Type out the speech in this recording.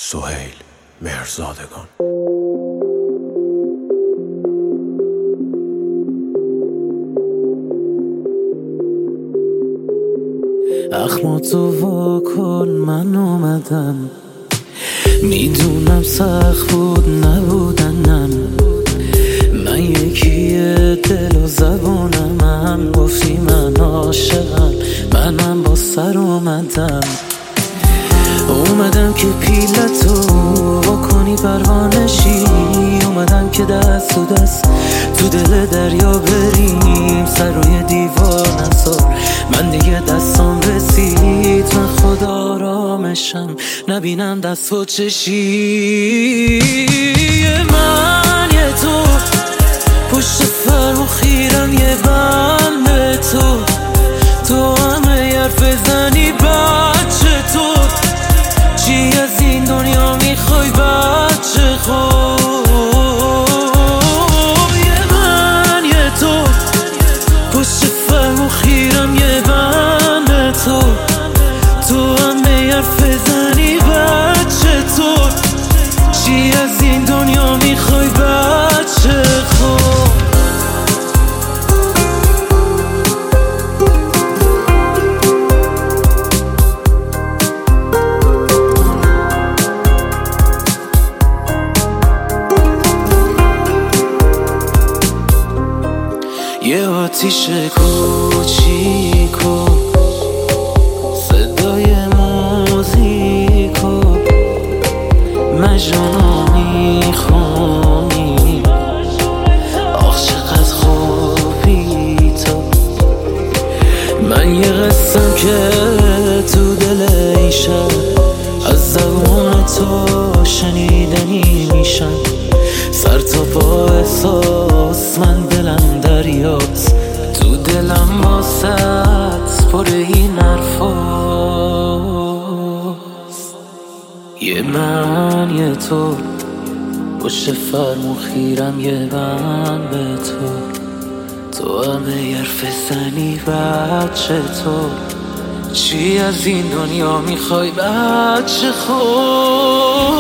سهیل مهرزادگان. اخماتو وا کن، من اومدم. میدونم سخت بود نبودنم، من یکیه دل و زبونم. گفتی من عاشقم، منم با سر اومدم که پیلتو بکنی پروانشی. اومدم که دست تو دست تو دل دریا بریم، سر روی دیوار نذار من دیگه دستام رسید. من خدا آرامشم نبینم دست و چشی. من یه تو پشت فرم و خیرم، یه بند به تو همه حرف زنی بچه تو. چی از این دنیا میخوای بچه خوب؟ من یه تو پشت فرم و خیرم، یه بند به تو همه حرف زنی بچه تو. چی از این دنیا میخوای بچه خوب؟ یه آتیش کوچیکو، صدای موزیکو، مجنونو میخونی. آخ چقدر خوبی تو. من یه قصم که تو دل این شب از زبون تو شنیدنی میشم. سر تا پا احساس، من دلم دریاست، تو دلم واسط پر این حرفاست. یه من یه تو پشت فرم و خیرم، یه بند به تو همه حرف زنی بچه تو. چی از این دنیا میخوای بچه خوب؟